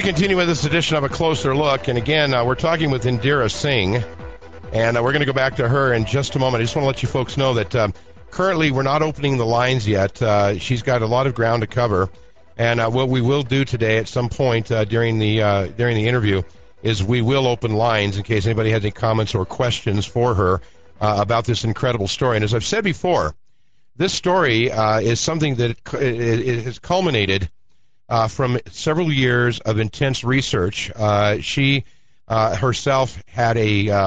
continue with this edition of A Closer Look. And again, we're talking with Indira Singh, and we're going to go back to her in just a moment. I just want to let you folks know that currently we're not opening the lines yet. She's got a lot of ground to cover. And what we will do today at some point during the interview is we will open lines in case anybody has any comments or questions for her about this incredible story. And as I've said before, this story is something that it has culminated from several years of intense research. She herself had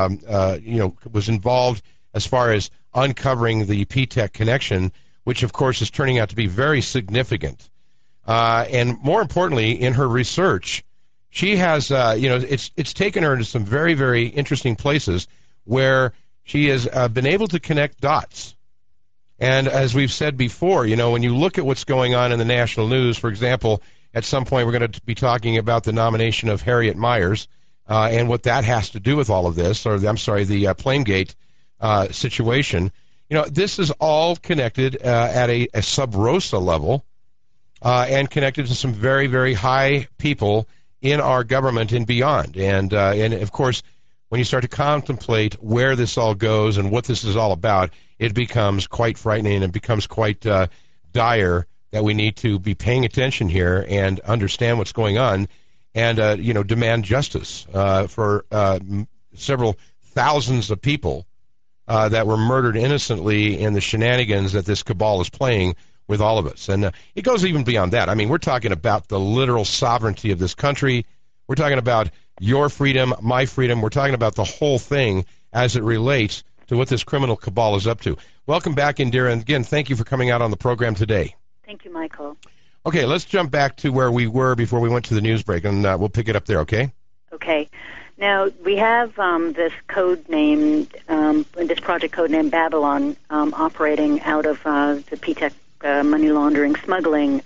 was involved as far as uncovering the P-TECH connection, which of course is turning out to be very significant. And more importantly, in her research, she has, it's taken her into some very, very interesting places where she has been able to connect dots. And as we've said before, when you look at what's going on in the national news, for example, at some point we're going to be talking about the nomination of Harriet Miers and what that has to do with all of this, the Plamegate situation. This is all connected at a sub rosa level and connected to some very, very high people in our government and beyond. And of course, when you start to contemplate where this all goes and what this is all about, it becomes quite frightening and becomes quite dire that we need to be paying attention here and understand what's going on and, demand justice for several thousands of people that were murdered innocently in the shenanigans that this cabal is playing with all of us. And it goes even beyond that. I mean, we're talking about the literal sovereignty of this country. We're talking about your freedom, my freedom. We're talking about the whole thing as it relates to what this criminal cabal is up to. Welcome back, Indira, and again, thank you for coming out on the program today. Thank you, Michael. Okay, let's jump back to where we were before we went to the news break, and we'll pick it up there, okay? Okay. Now, we have this code name, this project code named Babylon, operating out of the P-TECH money laundering, smuggling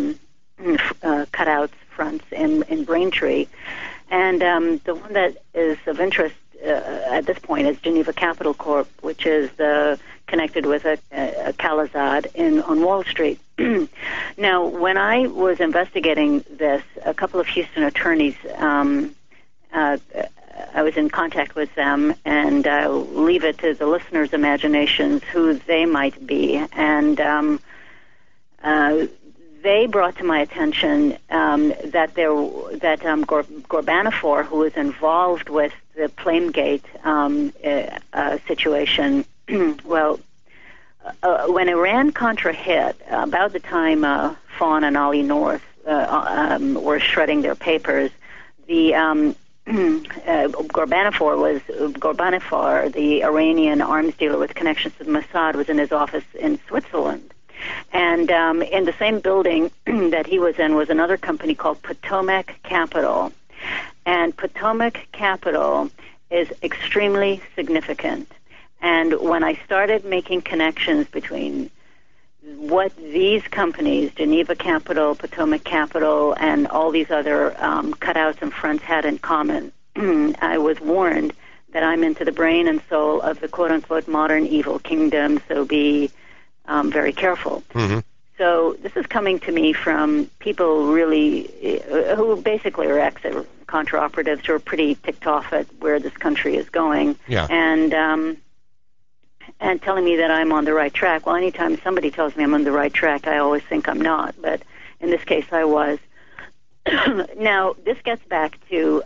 cutouts fronts in Braintree. And the one that is of interest at this point is Geneva Capital Corp, which is connected with a Khalazad on Wall Street. Now, when I was investigating this, a couple of Houston attorneys, I was in contact with them, and I'll leave it to the listeners' imaginations who they might be. And they brought to my attention that Ghorbanifar, who was involved with the Plamegate situation, when Iran-Contra hit, about the time Fawn and Ollie North were shredding their papers, the Ghorbanifar, the Iranian arms dealer with connections to the Mossad, was in his office in Switzerland. And in the same building that he was in was another company called Potomac Capital. And Potomac Capital is extremely significant. And when I started making connections between what these companies, Geneva Capital, Potomac Capital, and all these other cutouts and fronts had in common, I was warned that I'm into the brain and soul of the quote-unquote modern evil kingdom, so be very careful. Mm-hmm. So this is coming to me from people really who basically are ex-Contra operatives who are pretty ticked off at where this country is going, and telling me that I'm on the right track. Well, anytime somebody tells me I'm on the right track, I always think I'm not, but in this case I was. Now, this gets back to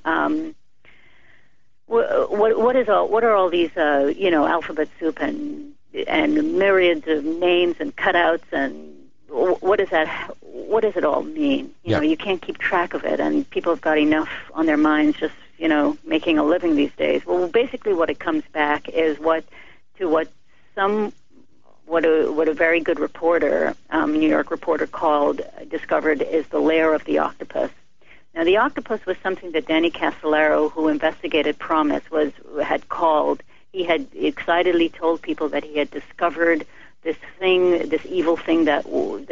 what are all these alphabet soup and myriads of names and cutouts, and what does it all mean? You can't keep track of it, and people have got enough on their minds just making a living these days. Well, basically what it comes back is what a very good reporter, New York reporter, discovered is the lair of the octopus. Now, the octopus was something that Danny Casolaro, who investigated Promise, had called. He had excitedly told people that he had discovered this evil thing that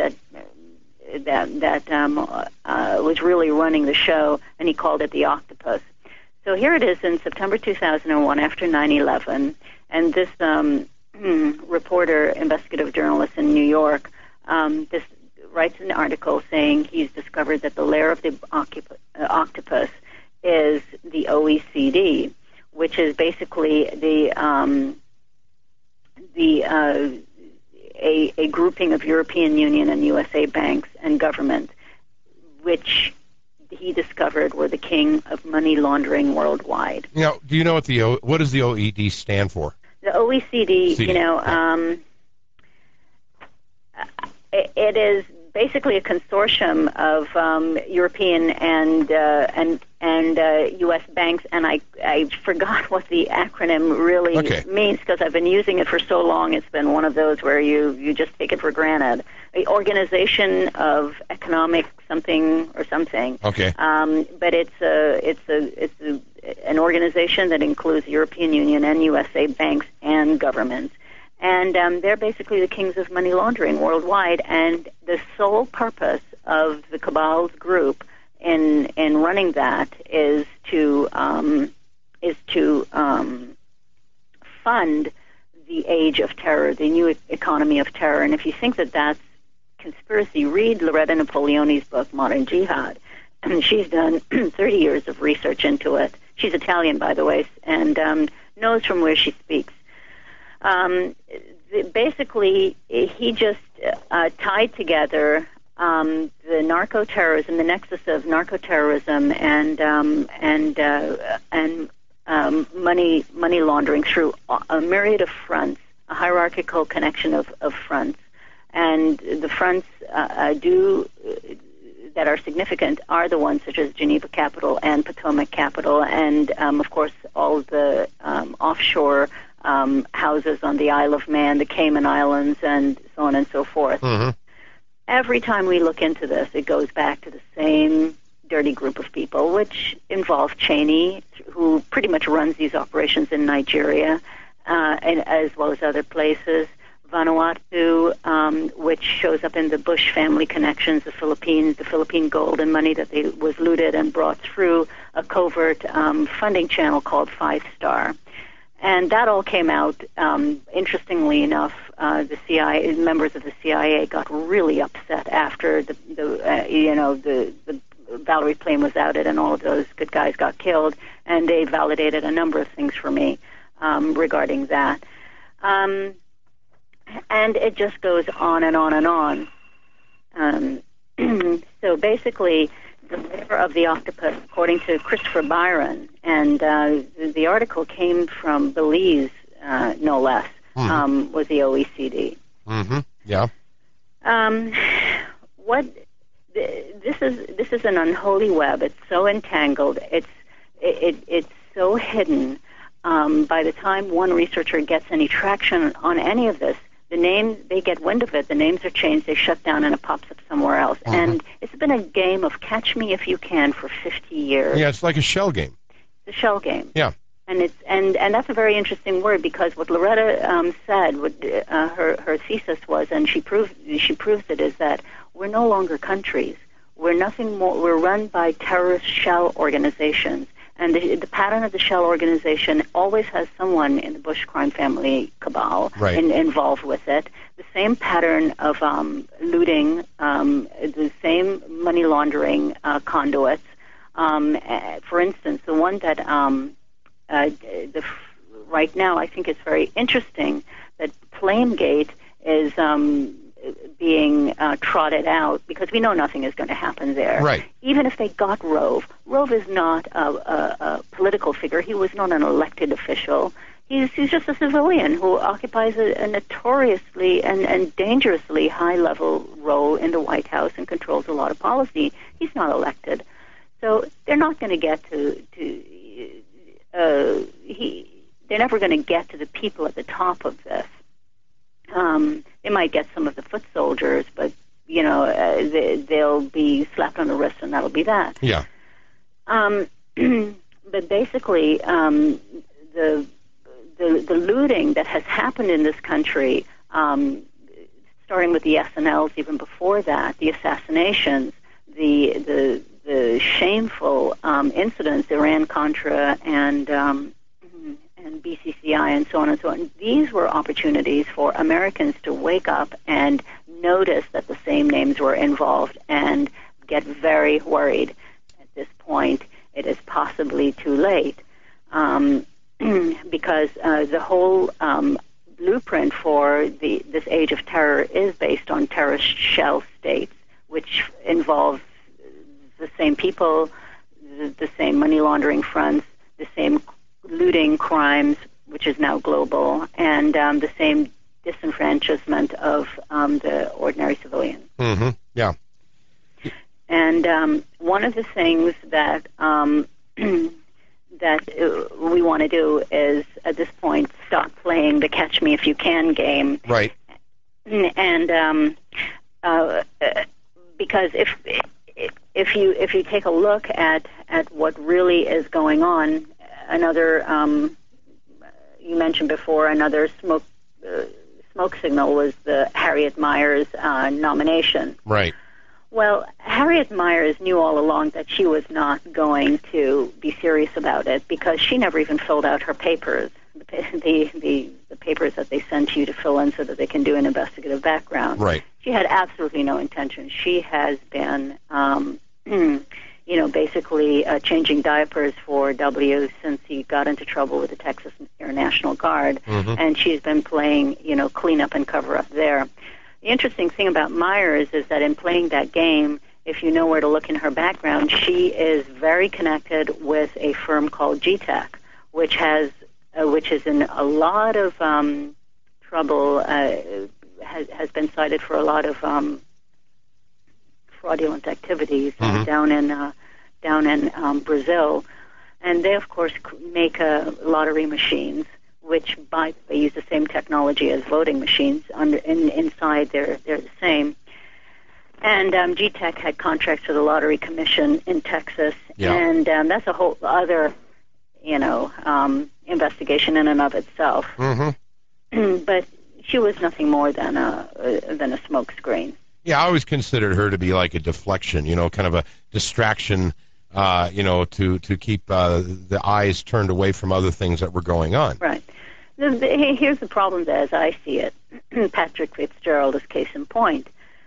was really running the show, and he called it the octopus. So here it is in September 2001, after 9/11, and this reporter, investigative journalist in New York, this writes an article saying he's discovered that the lair of the octopus is the OECD, which is basically a grouping of European Union and USA banks and government, which he discovered were the king of money laundering worldwide. Now, do you know what does the OECD stand for? The OECD, it is basically a consortium of European and U.S. banks, and I forgot what the acronym really means because I've been using it for so long. It's been one of those where you just take it for granted. The Organization of Economic something or something. Okay. But it's an organization that includes European Union and USA banks and governments. And they're basically the kings of money laundering worldwide. And the sole purpose of the Cabal's group in running that is to fund the age of terror, the new economy of terror. And if you think that that's conspiracy, read Loretta Napoleoni's book, Modern Jihad. And she's done 30 years of research into it. She's Italian, by the way, and knows from where she speaks. Basically, he just tied together the narco-terrorism, the nexus of narco-terrorism and money laundering through a myriad of fronts, a hierarchical connection of fronts. And the fronts that are significant are the ones such as Geneva Capital and Potomac Capital and, of course, all the offshore houses on the Isle of Man, the Cayman Islands, and so on and so forth. Mm-hmm. Every time we look into this, it goes back to the same dirty group of people, which involve Cheney, who pretty much runs these operations in Nigeria, and as well as other places. Vanuatu, which shows up in the Bush family connections, the Philippine gold and money that was looted and brought through a covert funding channel called Five Star. And that all came out, interestingly enough, the CIA, members of the CIA got really upset after the Valerie plane was outed and all of those good guys got killed, and they validated a number of things for me regarding that. And it just goes on and on and on. So basically, the lair of the octopus, according to Christopher Byron, and the article came from Belize, no less, was the OECD. Mm-hmm. Yeah. This is an unholy web. It's so entangled. It's so hidden. By the time one researcher gets any traction on any of this, they get wind of it, the names are changed, they shut down, and it pops up somewhere else. Mm-hmm. And it's been a game of catch me if you can for 50 years. Yeah, it's like a shell game. The shell game. Yeah. And and that's a very interesting word, because what Loretta said, her thesis was, and she proves it, is that we're no longer countries. We're nothing more. We're run by terrorist shell organizations. And the pattern of the shell organization always has someone in the Bush crime family cabal involved with it. The same pattern of looting, the same money laundering conduits. For instance, the one that right now I think it's very interesting that Flamegate is being trotted out, because we know nothing is going to happen there. Right. Even if they got Rove is not a political figure. He was not an elected official. He's just a civilian who occupies a notoriously and dangerously high-level role in the White House and controls a lot of policy. He's not elected. So they're not going to get they're never going to get to the people at the top of this. They might get some of the foot soldiers, but they'll be slapped on the wrist, and that'll be that. Yeah. But basically, the looting that has happened in this country, starting with the SNLs, even before that, the assassinations, the shameful incidents, Iran-Contra and BCCI and so on and so on. These were opportunities for Americans to wake up and notice that the same names were involved and get very worried. At this point, it is possibly too late, because the whole blueprint for this age of terror is based on terrorist shell states, which involve the same people, the same money laundering fronts, the same looting crimes, which is now global, and the same disenfranchisement of the ordinary civilian. Mm-hmm. Yeah. And one of the things that that we want to do is, at this point, stop playing the "catch me if you can" game. Right. And because if you take a look at what really is going on, another you mentioned before, another smoke signal was the Harriet Miers nomination. Right. Well, Harriet Miers knew all along that she was not going to be serious about it, because she never even filled out her papers, the papers that they send you to fill in so that they can do an investigative background. Right. She had absolutely no intention. She has been, basically changing diapers for W since he got into trouble with the Texas Air National Guard, and she's been playing, clean up and cover up there. The interesting thing about Miers is that in playing that game, if you know where to look in her background, she is very connected with a firm called GTAC, which is in a lot of trouble, has been cited for a lot of fraudulent activities down in Brazil, and they of course make lottery machines, which they use the same technology as voting machines. Inside, they're the same. And GTAC had contracts with the Lottery Commission in Texas, and that's a whole other, investigation in and of itself. But she was nothing more than a smokescreen. Yeah, I always considered her to be like a deflection, kind of a distraction, to keep the eyes turned away from other things that were going on. Right. Here's the problem as I see it. Patrick Fitzgerald is case in point.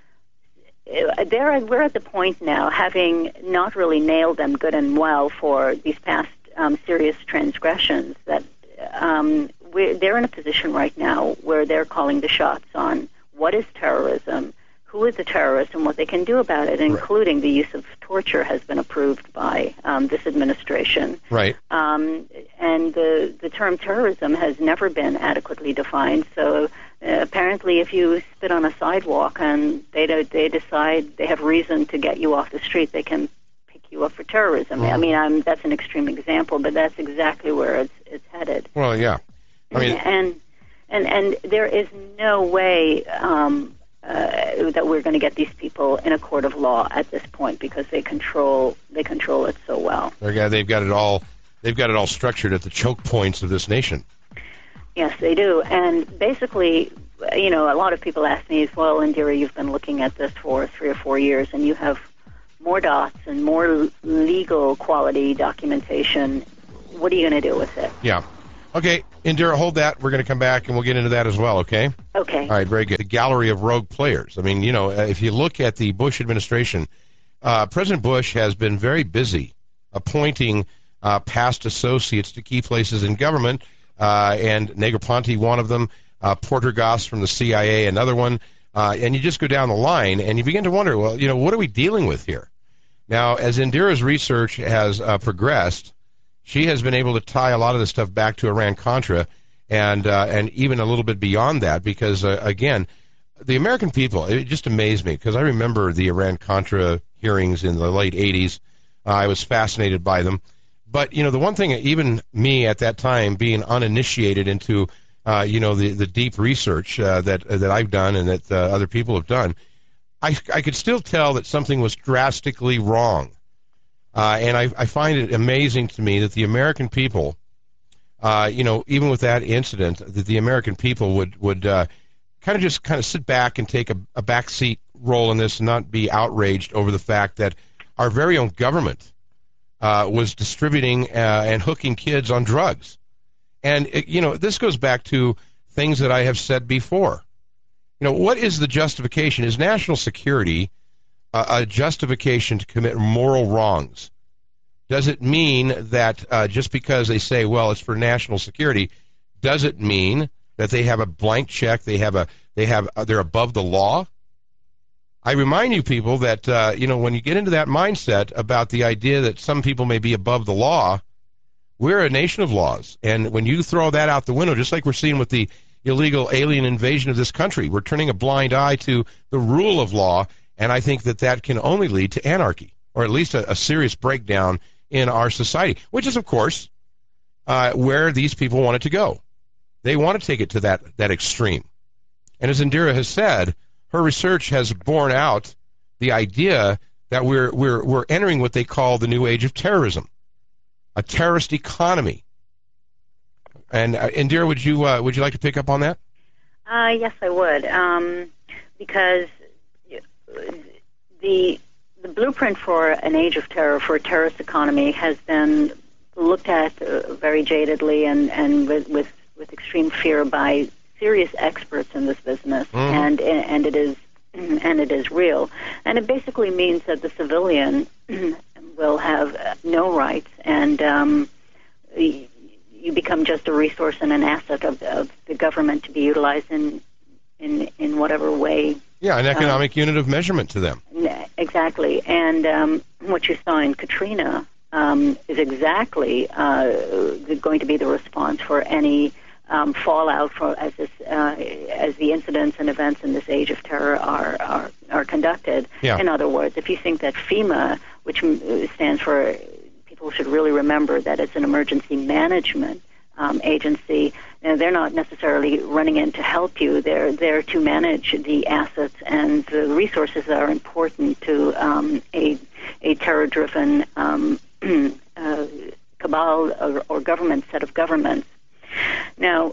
We're at the point now, having not really nailed them good and well for these past serious transgressions, that they're in a position right now where they're calling the shots on what is terrorism, who is a terrorist, and what they can do about it, including the use of torture has been approved by this administration. Right. And the term terrorism has never been adequately defined. So apparently, if you spit on a sidewalk and they decide they have reason to get you off the street, they can pick you up for terrorism. I mean, that's an extreme example, but that's exactly where it's headed. Well, yeah. I mean, and there is no way that we're going to get these people in a court of law at this point, because they control it so well. They've got it all. They've got it all structured at the choke points of this nation. Yes, they do. And basically, a lot of people ask me, well, Indira, you've been looking at this for 3 or 4 years, and you have more dots and more legal quality documentation. What are you going to do with it? Yeah. Okay, Indira, hold that. We're going to come back, and we'll get into that as well, okay? Okay. All right, very good. The gallery of rogue players. I mean, if you look at the Bush administration, President Bush has been very busy appointing past associates to key places in government, and Negroponte, one of them, Portergoss from the CIA, another one, and you just go down the line, and you begin to wonder, well, what are we dealing with here? Now, as Indira's research has progressed, she has been able to tie a lot of this stuff back to Iran-Contra, and even a little bit beyond that, because, again, the American people, it just amazed me, because I remember the Iran-Contra hearings in the late 80s. I was fascinated by them. But, the one thing, even me at that time, being uninitiated into, the deep research that I've done and that other people have done, I could still tell that something was drastically wrong. And I find it amazing to me that the American people, even with that incident, that the American people would kind of sit back and take a backseat role in this and not be outraged over the fact that our very own government was distributing and hooking kids on drugs. And, this goes back to things that I have said before. what is the justification? Is national security a justification to commit moral wrongs? Does it mean that just because they say, well, it's for national security, does it mean that they have a blank check? They're above the law? I remind you people that when you get into that mindset about the idea that some people may be above the law, we're a nation of laws, and when you throw that out the window, just like we're seeing with the illegal alien invasion of this country, we're turning a blind eye to the rule of law, and I think that can only lead to anarchy, or at least a serious breakdown in our society, which is, of course, where these people want it to go. They want to take it to that extreme. And as Indira has said, her research has borne out the idea that we're entering what they call the new age of terrorism, a terrorist economy. And Indira, would you like to pick up on that? Yes, I would, because the blueprint for an age of terror, for a terrorist economy, has been looked at very jadedly and with extreme fear by serious experts in this business, and it is real, and it basically means that the civilian will have no rights, and you become just a resource and an asset of the government to be utilized in whatever way. Yeah, an economic unit of measurement to them. Exactly, and what you saw in Katrina is exactly going to be the response for any fallout as the incidents and events in this age of terror are conducted. Yeah. In other words, if you think that FEMA, which stands for, people should really remember that it's an emergency management agency, they're not necessarily running in to help you. They're there to manage the assets and the resources that are important to a terror-driven cabal or government set of governments. Now,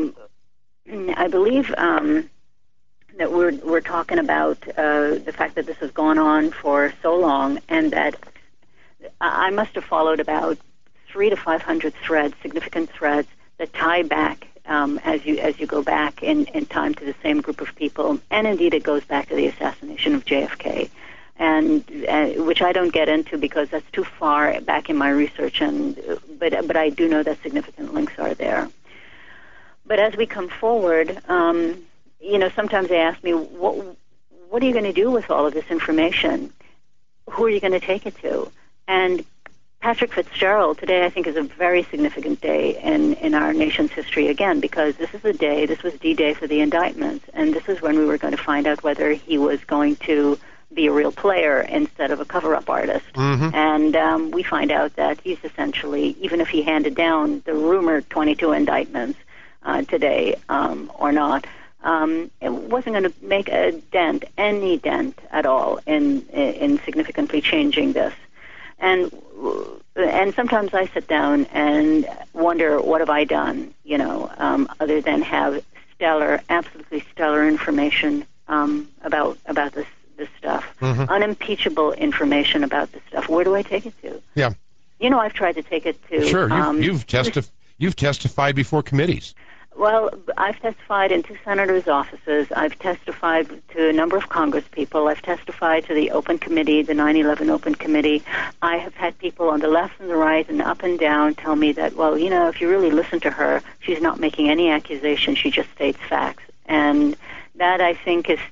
I believe that we're talking about the fact that this has gone on for so long, and that I must have followed about 300 to 500 threads, significant threads that tie back as you go back in time to the same group of people, and indeed it goes back to the assassination of JFK. And which I don't get into because that's too far back in my research, but I do know that significant links are there. But as we come forward, sometimes they ask me, what are you going to do with all of this information? Who are you going to take it to? And Patrick Fitzgerald today, I think, is a very significant day in our nation's history again, because this was D-Day for the indictments, and this is when we were going to find out whether he was going to be a real player instead of a cover-up artist. Mm-hmm. And we find out that he's essentially, even if he handed down the rumored 22 indictments today or not, it wasn't going to make any dent at all in significantly changing this. And sometimes I sit down and wonder, what have I done, other than have absolutely stellar information about this stuff, unimpeachable information about this stuff. Where do I take it to? Yeah. I've tried to take it to. Sure, you've testified before committees. Well, I've testified in 2 senators' offices. I've testified to a number of Congress people. I've testified to the Open Committee, the 9/11 Open Committee. I have had people on the left and the right and up and down tell me that, well, if you really listen to her, she's not making any accusations. She just states facts. And that, I think, is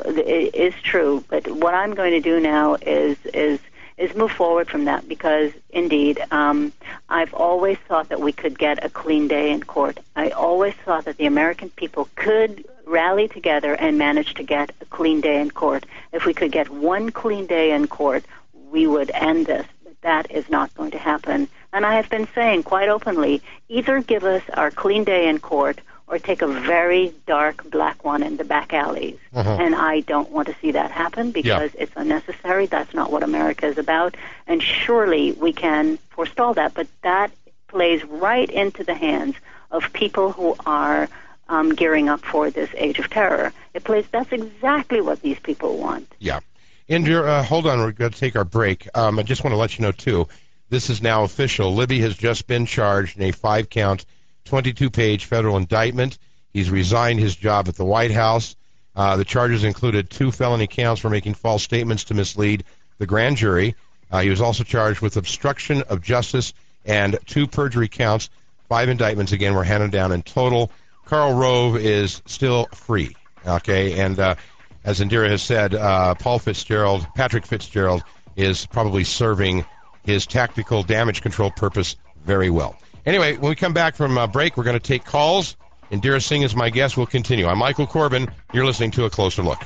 true. But what I'm going to do now is move forward from that, because, indeed, I've always thought that we could get a clean day in court. I always thought that the American people could rally together and manage to get a clean day in court. If we could get one clean day in court, we would end this. But that is not going to happen. And I have been saying quite openly, either give us our clean day in court or take a very dark black one in the back alleys. And I don't want to see that happen, because it's unnecessary. That's not what America is about. And surely we can forestall that. But that plays right into the hands of people who are gearing up for this age of terror. That's exactly what these people want. Yeah. Indira, hold on. We're going to take our break. I just want to let you know, too, this is now official. Libby has just been charged in a 5-count 22-page federal indictment. He's resigned his job at the White House. The charges included 2 felony counts for making false statements to mislead the grand jury. He was also charged with obstruction of justice and 2 perjury counts. 5 indictments, again, were handed down in total. Karl Rove is still free, okay? And as Indira has said, Patrick Fitzgerald, is probably serving his tactical damage control purpose very well. Anyway, when we come back from break, we're going to take calls. Indira Singh is my guest. We'll continue. I'm Michael Corbin. You're listening to A Closer Look.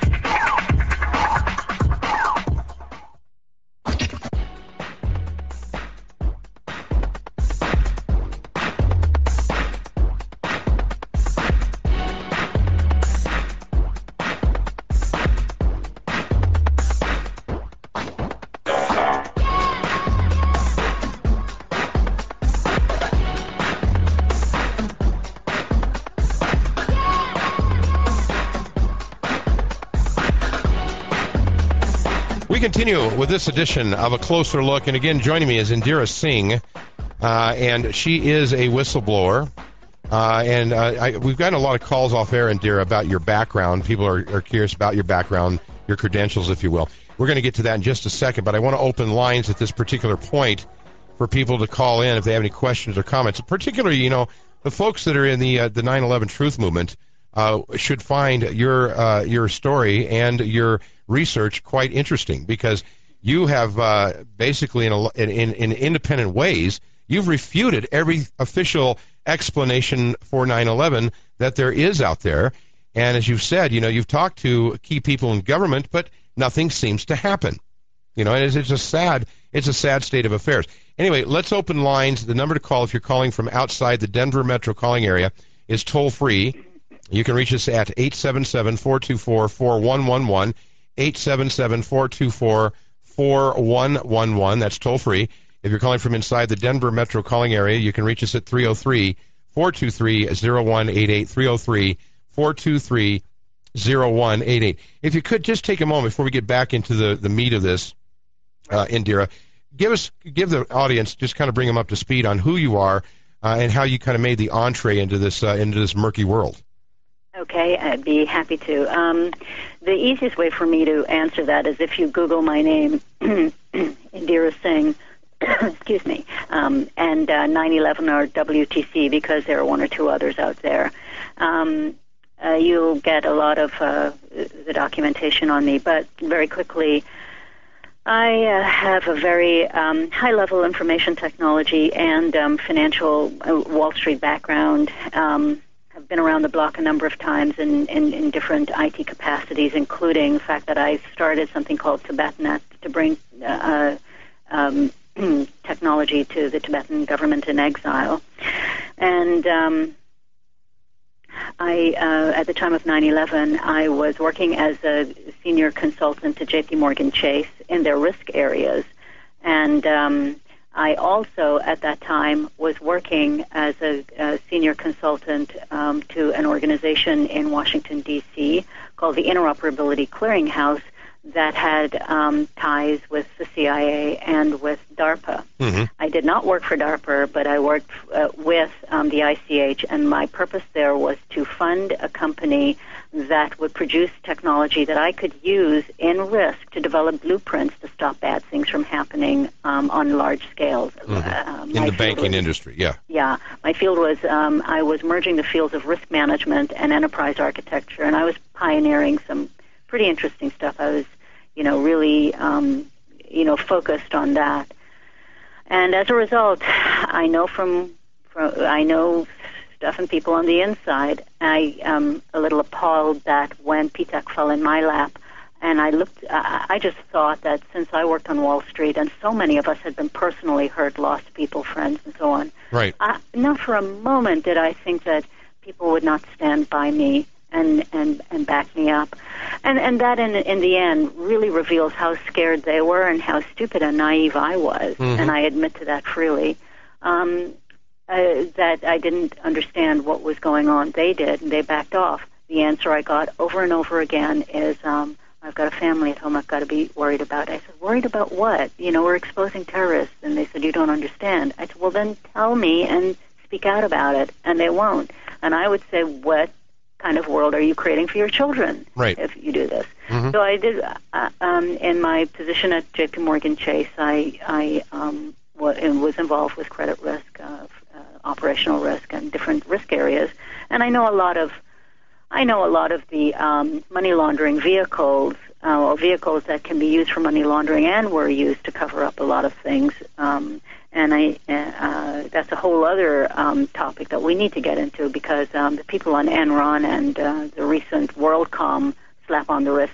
We continue with this edition of A Closer Look, and again, joining me is Indira Singh, and she is a whistleblower. We've gotten a lot of calls off air, Indira, about your background. People are curious about your background, your credentials, if you will. We're going to get to that in just a second, but I want to open lines at this particular point for people to call in if they have any questions or comments. Particularly, the folks that are in the 9/11 Truth Movement should find your story and your research quite interesting, because you have basically in independent ways, you've refuted every official explanation for 9/11 that there is out there. And as you've said, you've talked to key people in government, but nothing seems to happen. And it's a sad state of affairs. Anyway, let's open lines. The number to call if you're calling from outside the Denver metro calling area is toll free. You can reach us at 877-424-4111. 877-424-4111. That's toll free. If you're calling from inside the Denver metro calling area, you can reach us at 303-423-0188. 303-423-0188. If you could just take a moment before we get back into the meat of this, Indira, give the audience, just kind of bring them up to speed on who you are and how you kind of made the entree into this murky world. Okay, I'd be happy to. The easiest way for me to answer that is if you Google my name, Indira Singh, excuse me, and 9/11 or WTC, because there are one or two others out there. You'll get a lot of the documentation on me, but very quickly, I have a very high-level information technology and financial Wall Street background. I've been around the block a number of times in different IT capacities, including the fact that I started something called TibetNet to bring technology to the Tibetan government in exile. And at the time of 9/11, I was working as a senior consultant to JP Morgan Chase in their risk areas. And I also, at that time, was working as a senior consultant to an organization in Washington, D.C. called the Interoperability Clearinghouse that had ties with the CIA and with DARPA. Mm-hmm. I did not work for DARPA, but I worked with the ICH, and my purpose there was to fund a company that would produce technology that I could use in risk to develop blueprints to stop bad things from happening on large scales. Mm-hmm. In the banking industry, yeah. Yeah. My field was, I was merging the fields of risk management and enterprise architecture, and I was pioneering some pretty interesting stuff. I was, really, focused on that. And as a result, I know I know stuff and people on the inside. I am a little appalled that when PTAC fell in my lap, and I just thought that since I worked on Wall Street, and so many of us had been personally hurt, lost people, friends, and so on. Right. Not for a moment did I think that people would not stand by me and back me up. And that, in the end, really reveals how scared they were and how stupid and naive I was. Mm-hmm. And I admit to that freely. That I didn't understand what was going on. They did, and they backed off. The answer I got over and over again is, I've got a family at home I've got to be worried about. I said, worried about what? We're exposing terrorists. And they said, you don't understand. I said, well, then tell me and speak out about it. And they won't. And I would say, what kind of world are you creating for your children if you do this? Mm-hmm. So I did, in my position at JP Morgan Chase, I was involved with credit risk, operational risk, and different risk areas, and I know a lot of the money laundering vehicles, or vehicles that can be used for money laundering and were used to cover up a lot of things. And that's a whole other topic that we need to get into, because the people on Enron and the recent WorldCom slap on the wrist,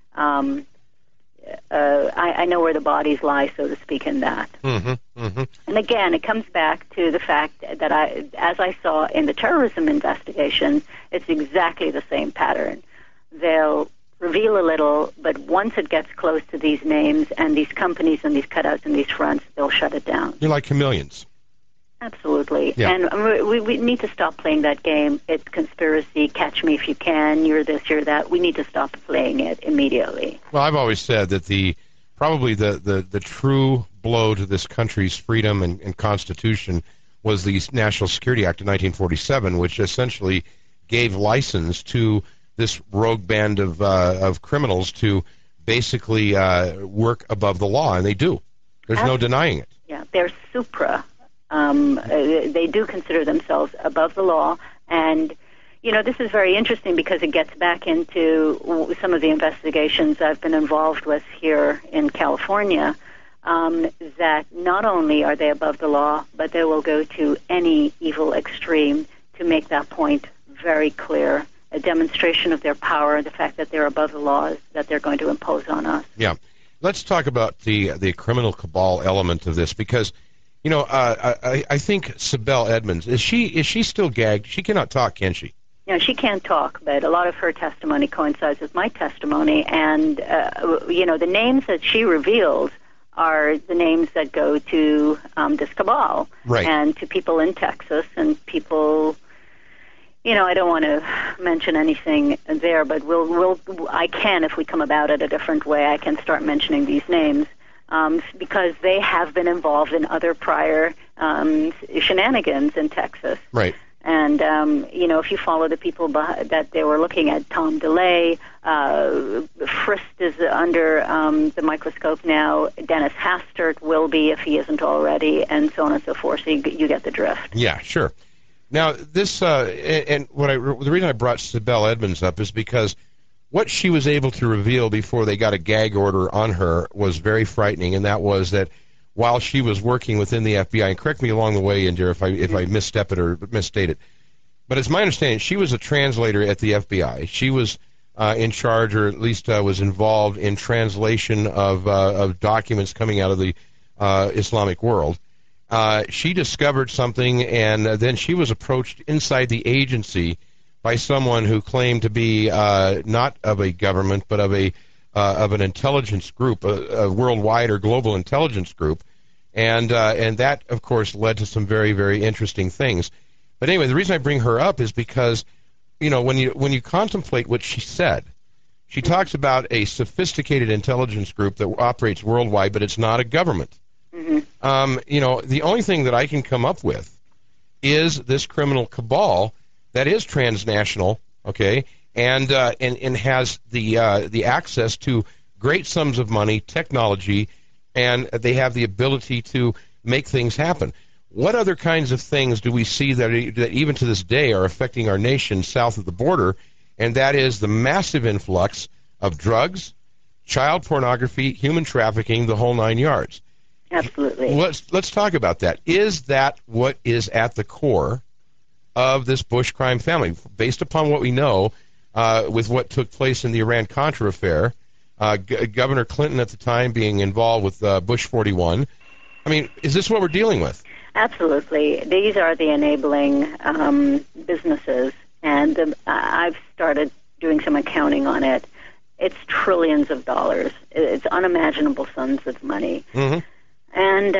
I know where the bodies lie, so to speak, in that. Mm-hmm, mm-hmm. And again, it comes back to the fact that as I saw in the terrorism investigation, it's exactly the same pattern. They'll reveal a little, but once it gets close to these names and these companies and these cutouts and these fronts, they'll shut it down. You're like chameleons. Absolutely. Yeah. And we need to stop playing that game. It's conspiracy, catch me if you can, you're this, you're that. We need to stop playing it immediately. Well, I've always said that probably the true blow to this country's freedom and Constitution was the National Security Act of 1947, which essentially gave license to this rogue band of criminals to basically work above the law, and they do. There's no denying it. Yeah, they're supra. They do consider themselves above the law, and this is very interesting because it gets back into some of the investigations I've been involved with here in California, that not only are they above the law, but they will go to any evil extreme to make that point very clear, a demonstration of their power, the fact that they're above the laws that they're going to impose on us. Yeah. Let's talk about the criminal cabal element of this, because I think Sibel Edmonds, is she still gagged? She cannot talk, can she? She can't talk, but a lot of her testimony coincides with my testimony, and the names that she reveals are the names that go to this cabal, right, and to people in Texas and people. I don't want to mention anything there, but I can, if we come about it a different way, I can start mentioning these names. Because they have been involved in other prior shenanigans in Texas. Right. And, if you follow the people that they were looking at, Tom DeLay, Frist is under the microscope now, Dennis Hastert will be if he isn't already, and so on and so forth, so you get the drift. Yeah, sure. Now, this, the reason I brought Sibel Edmonds up is because what she was able to reveal before they got a gag order on her was very frightening, and that was that while she was working within the FBI, and correct me along the way, Indira, if I misstep it or misstate it, but it's my understanding she was a translator at the FBI. She was in charge, or at least was involved in translation of documents coming out of the Islamic world. She discovered something, and then she was approached inside the agency by someone who claimed to be not of a government, but of an intelligence group, a worldwide or global intelligence group, and that, of course, led to some very, very interesting things. But anyway, the reason I bring her up is because, when you contemplate what she said, she talks about a sophisticated intelligence group that operates worldwide, but it's not a government. Mm-hmm. The only thing that I can come up with is this criminal cabal that is transnational, okay, and has the access to great sums of money, technology, and they have the ability to make things happen. What other kinds of things do we see that even to this day are affecting our nation south of the border? And that is the massive influx of drugs, child pornography, human trafficking, the whole 9 yards. Absolutely. Let's talk about that. Is that what is at the core of this Bush crime family, based upon what we know with what took place in the Iran-Contra affair, Governor Clinton at the time being involved with Bush 41? I mean, is this what we're dealing with? Absolutely. These are the enabling businesses, and I've started doing some accounting on it. It's trillions of dollars. It's unimaginable sums of money. Mm-hmm. And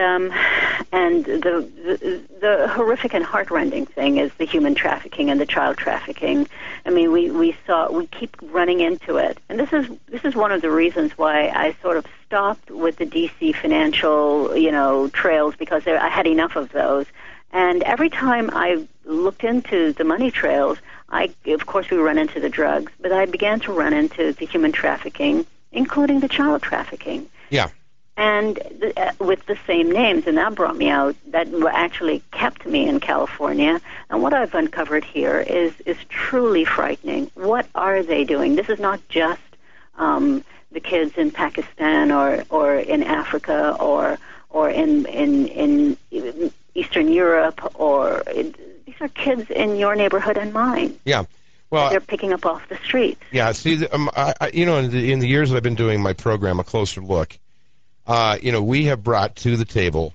the horrific and heartrending thing is the human trafficking and the child trafficking. I mean, we keep running into it, and this is one of the reasons why I sort of stopped with the DC financial trails, because I had enough of those. And every time I looked into the money trails, of course, we run into the drugs, but I began to run into the human trafficking, including the child trafficking. Yeah. And with the same names, and that brought me out, that actually kept me in California. And what I've uncovered here is truly frightening. What are they doing? This is not just the kids in Pakistan or in Africa or in Eastern Europe, these are kids in your neighborhood and mine. Yeah. Well, they're picking up off the streets. Yeah. See, in the years that I've been doing my program, A Closer Look, we have brought to the table,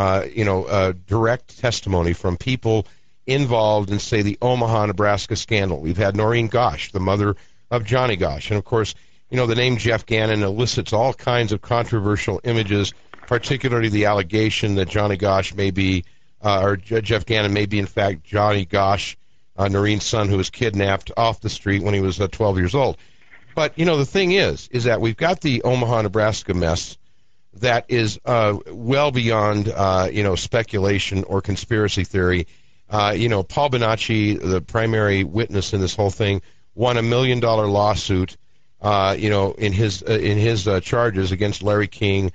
direct testimony from people involved in, say, the Omaha, Nebraska scandal. We've had Noreen Gosch, the mother of Johnny Gosch, and of course, the name Jeff Gannon elicits all kinds of controversial images, particularly the allegation that Johnny Gosch may be, or Jeff Gannon may be, in fact, Johnny Gosch, Noreen's son, who was kidnapped off the street when he was 12 years old. But, the thing is that we've got the Omaha, Nebraska mess that is well beyond, speculation or conspiracy theory. Paul Bonacci, the primary witness in this whole thing, won $1 million lawsuit, in his charges against Larry King,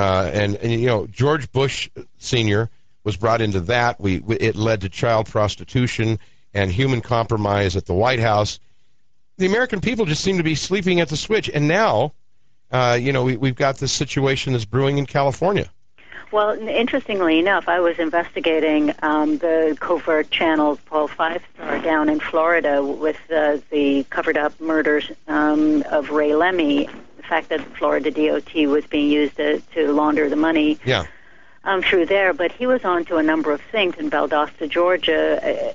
and George Bush Sr. was brought into that. It led to child prostitution and human compromise at the White House. The American people just seem to be sleeping at the switch, and now, we've got this situation that's brewing in California. Well, interestingly enough, I was investigating the covert channels, Paul Five Star, down in Florida with the covered-up murders of Ray Lemmy, the fact that the Florida DOT was being used to launder the money through there. But he was on to a number of things in Valdosta, Georgia.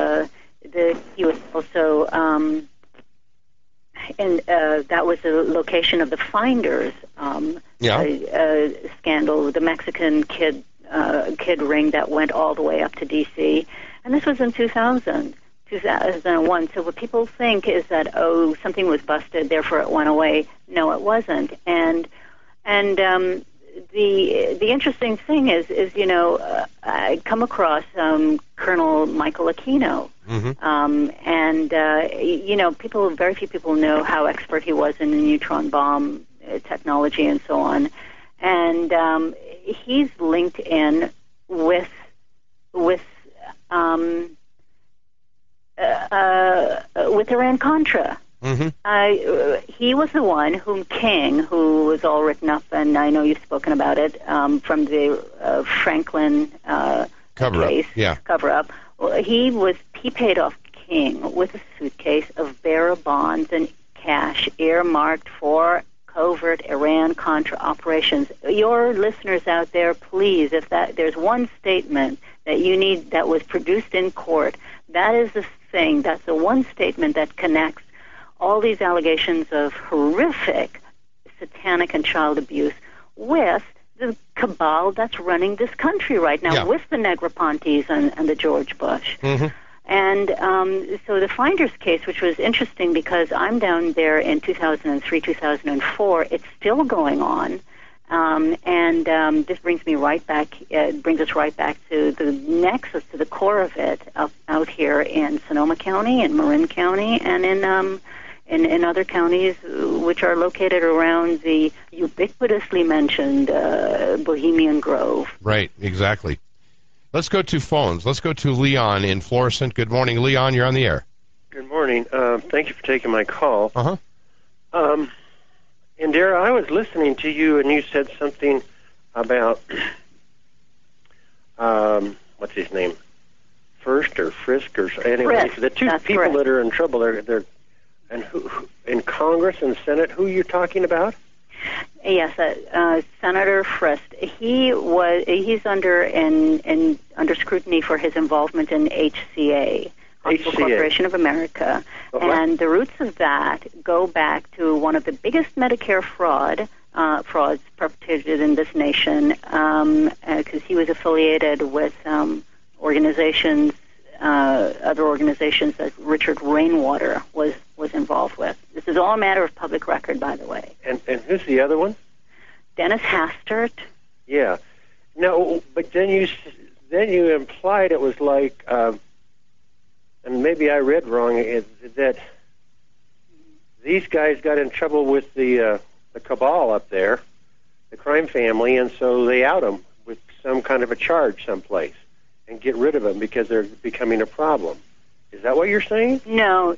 He was also... and that was the location of the Finders scandal, the Mexican kid ring that went all the way up to D.C. And this was in 2001. So what people think is that, something was busted, therefore it went away. No, it wasn't. And the interesting thing is I come across Colonel Michael Aquino. Mm-hmm. Very few people know how expert he was in the neutron bomb technology and so on. And he's linked in with Iran-Contra. Mm-hmm. He was the one whom King, who was all written up, and I know you've spoken about it, from the Franklin case, cover-up. He paid off King with a suitcase of bearer bonds and cash earmarked for covert Iran-Contra operations. Your listeners out there, please, if there's one statement that you need that was produced in court, that is the thing. That's the one statement that connects all these allegations of horrific satanic and child abuse with the cabal that's running this country right now, with the Negropontes and the George Bush. Mm-hmm. And so the Finders case, which was interesting because I'm down there in 2003, 2004, it's still going on. This brings me right back, brings us right back to the nexus, to the core of it, out here in Sonoma County, in Marin County, and in other counties which are located around the ubiquitously mentioned Bohemian Grove. Right, exactly. Let's go to phones. Let's go to Leon in Florissant. Good morning, Leon. You're on the air. Good morning. Thank you for taking my call. Uh-huh. Indira, I was listening to you, and you said something about, what's his name? First or Frisk or anyway. Frisk. The two That's people correct. that are in trouble, they're and who in Congress and Senate, who are you talking about? Yes, Senator Frist. He's under scrutiny for his involvement in HCA, Hospital Corporation of America, and the roots of that go back to one of the biggest Medicare frauds perpetrated in this nation, because he was affiliated with organizations, other organizations that Richard Rainwater was involved with. This is all a matter of public record, by the way. And who's the other one? Dennis Hastert. Yeah. No, but then you implied it was like, and maybe I read wrong, that these guys got in trouble with the cabal up there, the crime family, and so they out them with some kind of a charge someplace and get rid of them because they're becoming a problem. Is that what you're saying? No.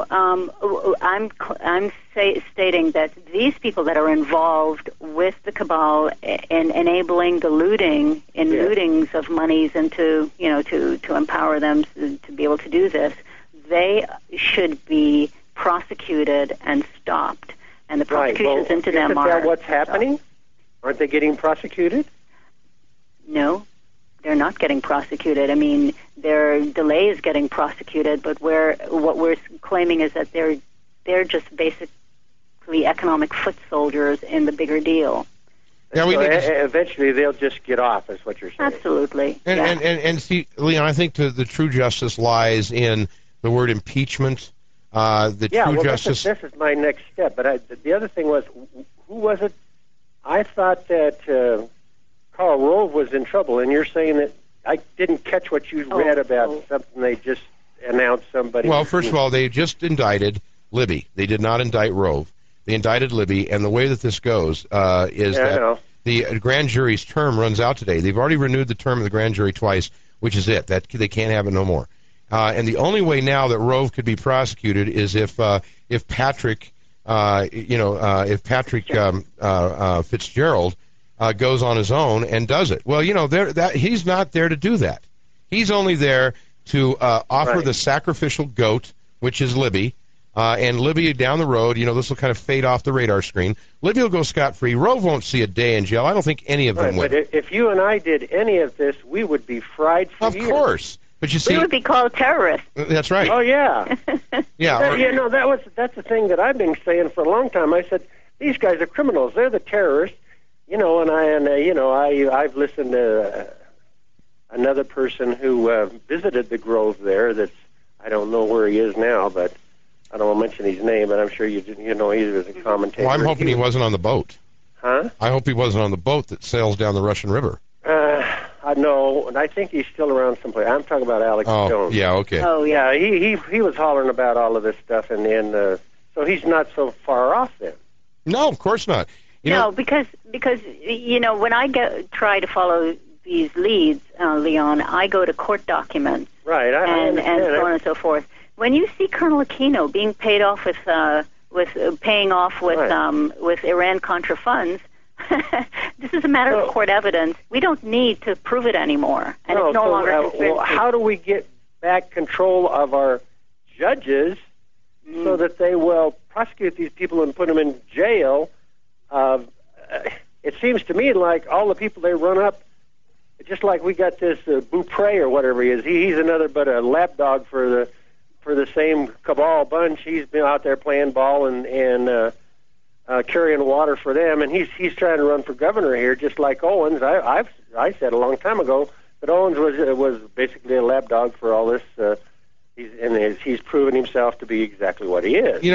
I'm stating that these people that are involved with the cabal in enabling the lootings of monies and to empower them to be able to do this, they should be prosecuted and stopped. And the prosecutions into them are... Isn't that what's happening? Aren't they getting prosecuted? No, they're not getting prosecuted. I mean, their delay is getting prosecuted, but what we're claiming is that they're just basically economic foot soldiers in the bigger deal. Yeah, eventually they'll just get off, is what you're saying. Absolutely. And see, Leon, I think the true justice lies in the word impeachment. Justice. This is my next step. But the other thing was, who was it? I thought that Karl Rove was in trouble, and you're saying that I didn't catch what you read about something they just announced somebody. Well, first of all, they just indicted Libby. They did not indict Rove. They indicted Libby, and the way that this goes is that the grand jury's term runs out today. They've already renewed the term of the grand jury twice, which is it. That they can't have it no more. And the only way now that Rove could be prosecuted is if Patrick, Fitzgerald goes on his own and does it. Well, he's not there to do that. He's only there to offer the sacrificial goat, which is Libby. And Libby down the road, this will kind of fade off the radar screen. Libby will go scot-free. Rove won't see a day in jail. I don't think any of them would. But if you and I did any of this, we would be fried for years. Of course. But you see, we would be called terrorists. That's right. Oh, yeah. Yeah. That's the thing that I've been saying for a long time. I said, these guys are criminals. They're the terrorists. I've listened to another person who visited the Grove there. I don't know where he is now, but I don't want to mention his name, but I'm sure he was a commentator. Well, I'm hoping he wasn't on the boat. Huh? I hope he wasn't on the boat that sails down the Russian River. No, and I think he's still around someplace. I'm talking about Alex Jones. Yeah, okay. Oh, yeah. He was hollering about all of this stuff, and so he's not so far off then. No, of course not. Because when I try to follow these leads, Leon, I go to court documents, right? And so on and so forth. When you see Colonel Aquino being paid off with Iran-Contra funds, this is a matter of court evidence. We don't need to prove it anymore, and it's no longer considered. How do we get back control of our judges so that they will prosecute these people and put them in jail? It seems to me like all the people they run up, just like we got this Beaupre or whatever he is. He's another but a lapdog for the same cabal bunch. He's been out there playing ball and carrying water for them, and he's trying to run for governor here, just like Owens. I said a long time ago that Owens was basically a lapdog for all this. He's proven himself to be exactly what he is.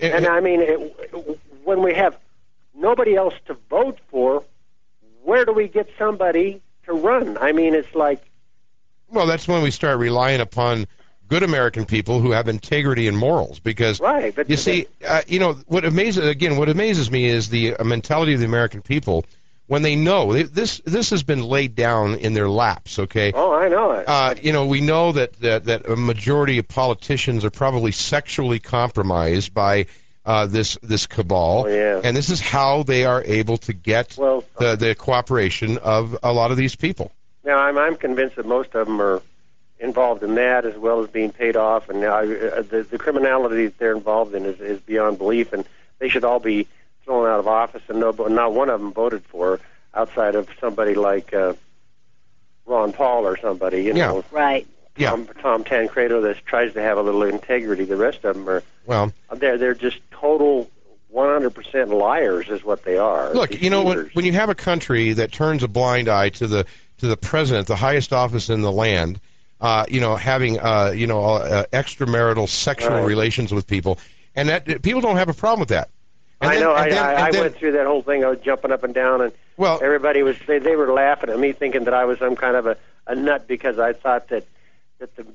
When we have nobody else to vote for, where do we get somebody to run? I mean, it's like... Well, that's when we start relying upon good American people who have integrity and morals, because but you see, what amazes me is the mentality of the American people when they know this has been laid down in their laps. Okay. Oh, I know it. We know that a majority of politicians are probably sexually compromised by this cabal, and this is how they are able to get the cooperation of a lot of these people. Now, I'm convinced that most of them are involved in that as well as being paid off, and now the criminality that they're involved in is beyond belief, and they should all be thrown out of office, and not one of them voted for outside of somebody like Ron Paul or somebody, Right. Tom Tancredo that tries to have a little integrity. The rest of them are they're just total 100% liars is what they are. Look, when you have a country that turns a blind eye to the president, the highest office in the land, having extramarital sexual relations with people, and that people don't have a problem with that. And I went through that whole thing. I was jumping up and down, and everybody they were laughing at me, thinking that I was some kind of a nut because I thought that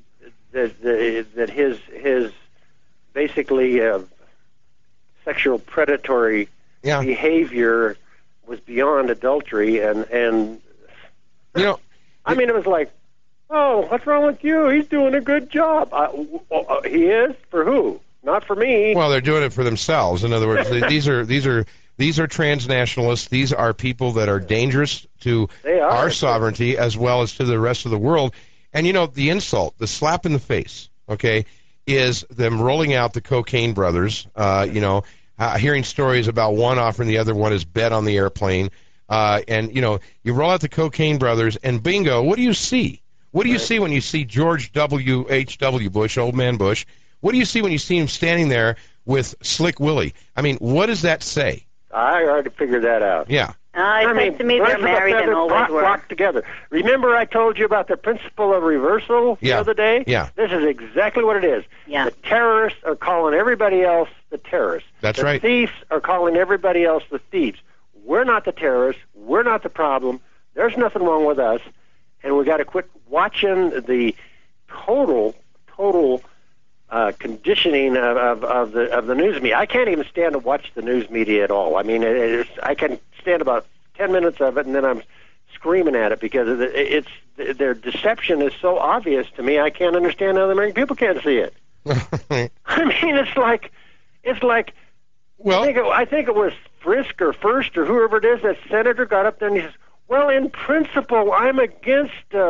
that his basically sexual predatory behavior was beyond adultery, and I mean, it was like, oh, what's wrong with you? He's doing a good job. He is? For who? Not for me. Well, they're doing it for themselves. In other words, these are transnationalists. These are people that are dangerous to our sovereignty as well as to the rest of the world. And, the insult, the slap in the face, is them rolling out the Cocaine Brothers, hearing stories about one offering the other one his bed on the airplane. And, you roll out the Cocaine Brothers, and bingo, what do you see? What do you see when you see George W.H.W. Bush, Old Man Bush? What do you see when you see him standing there with Slick Willie? I mean, what does that say? I already figured that out. Yeah. I mean, to me, they're married and always were. Flock together. Remember I told you about the principle of reversal the other day? Yeah. This is exactly what it is. Yeah. The terrorists are calling everybody else the terrorists. That's right. The thieves are calling everybody else the thieves. We're not the terrorists. We're not the problem. There's nothing wrong with us. And we got to quit watching the total conditioning of the news media. I can't even stand to watch the news media at all. I mean, I can stand about 10 minutes of it, and then I'm screaming at it because their deception is so obvious to me. I can't understand how the American people can't see it. I mean, it's like. Well, I think it was Frisk or First or whoever it is, that senator got up there and he says, "Well, in principle, I'm against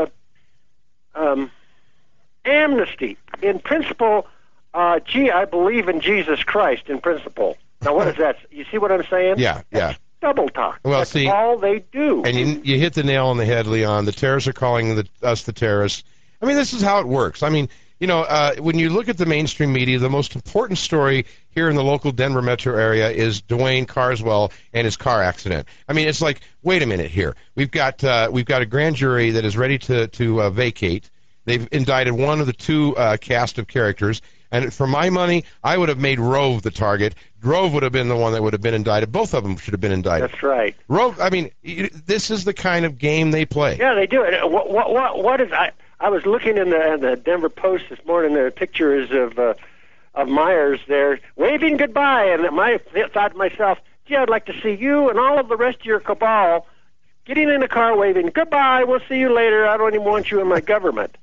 amnesty. In principle, I believe in Jesus Christ. In principle." Now, what is that? You see what I'm saying? Yeah. Double talk. Well, that's all they do. And you hit the nail on the head, Leon. The terrorists are calling us the terrorists. I mean, this is how it works. I mean, when you look at the mainstream media, the most important story here in the local Denver metro area is Dwayne Carswell and his car accident. I mean, it's like, wait a minute here. We've got a grand jury that is ready to vacate. They've indicted one of the two cast of characters. And for my money, I would have made Rove the target. Rove would have been the one that would have been indicted. Both of them should have been indicted. That's right. Rove, I mean, this is the kind of game they play. Yeah, they do. What is... I was looking in the Denver Post this morning. There are pictures of Myers there waving goodbye, and I thought to myself, gee, I'd like to see you and all of the rest of your cabal getting in the car waving goodbye. We'll see you later. I don't even want you in my government.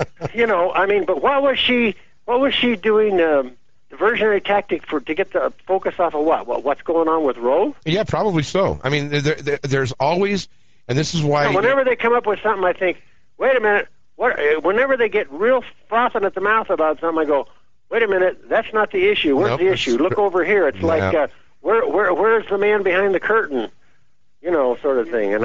I mean, but what was she doing? Diversionary tactic to get the focus off of what? What's going on with Rove? Yeah, probably so. I mean, there's always, and this is why. Whenever they come up with something, I think, wait a minute. Whenever they get real frothing at the mouth about something, I go, wait a minute, that's not the issue. Where's the issue? Look over here. It's like, where's the man behind the curtain? Sort of thing. And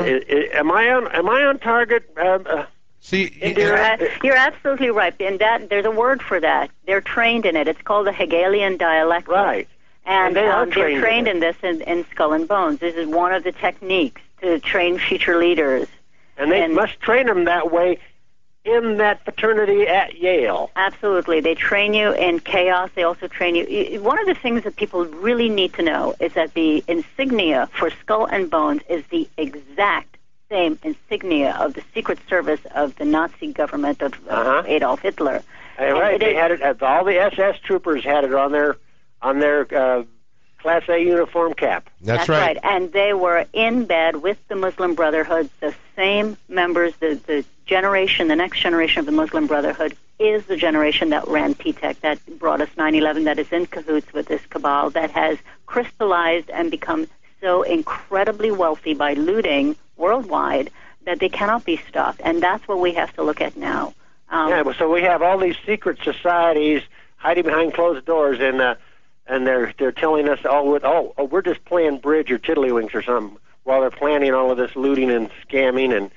am I on target? See, you're absolutely right. And there's a word for that. They're trained in it. It's called the Hegelian dialectic. Right. And they're trained in this in Skull and Bones. This is one of the techniques to train future leaders. And they must train them that way in that fraternity at Yale. Absolutely. They train you in chaos. They also train you. One of the things that people really need to know is that the insignia for Skull and Bones is the exact same insignia of the Secret Service of the Nazi government of Adolf Hitler. Right. They had it. All the SS troopers had it on their Class A uniform cap. That's right. And they were in bed with the Muslim Brotherhood. The same members, the next generation of the Muslim Brotherhood is the generation that ran P-TECH, that brought us 9/11, that is in cahoots with this cabal, that has crystallized and become so incredibly wealthy by looting worldwide that they cannot be stopped. And that's what we have to look at now. So we have all these secret societies hiding behind closed doors, and they're telling us, we're just playing bridge or tiddlywinks or something, while they're planning all of this looting and scamming and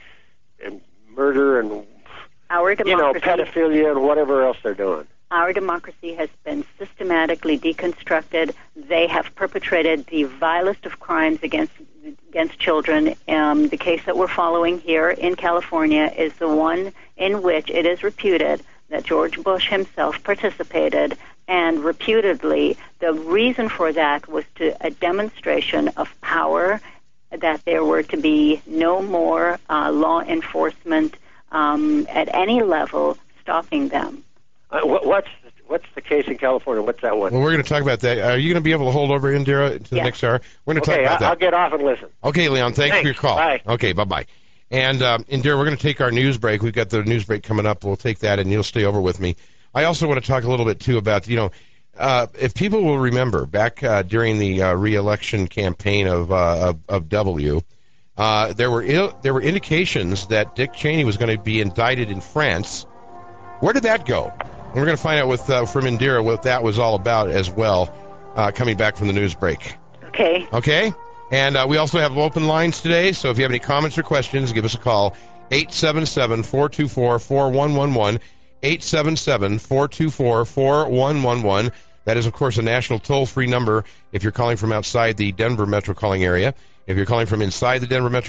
murder and pedophilia and whatever else they're doing. Our democracy has been systematically deconstructed. They have perpetrated the vilest of crimes against children. The case that we're following here in California is the one in which it is reputed that George Bush himself participated, and reputedly the reason for that was a demonstration of power, that there were to be no more law enforcement at any level stopping them. What's the case in California? What's that one? Well, we're going to talk about that. Are you going to be able to hold over, Indira, to the next hour? We're going to talk about that. I'll get off and listen. Okay, Leon, thanks for your call. Bye. Okay, bye-bye. And, Indira, we're going to take our news break. We've got the news break coming up. We'll take that, and you'll stay over with me. I also want to talk a little bit, too, about, if people will remember, back during the re-election campaign of W, there were indications that Dick Cheney was going to be indicted in France. Where did that go? And we're going to find out from Indira what that was all about as well, coming back from the news break. Okay. Okay? And we also have open lines today, so if you have any comments or questions, give us a call, 877-424-4111, 877-424-4111. That is, of course, a national toll-free number if you're calling from outside the Denver metro calling area. If you're calling from inside the Denver metro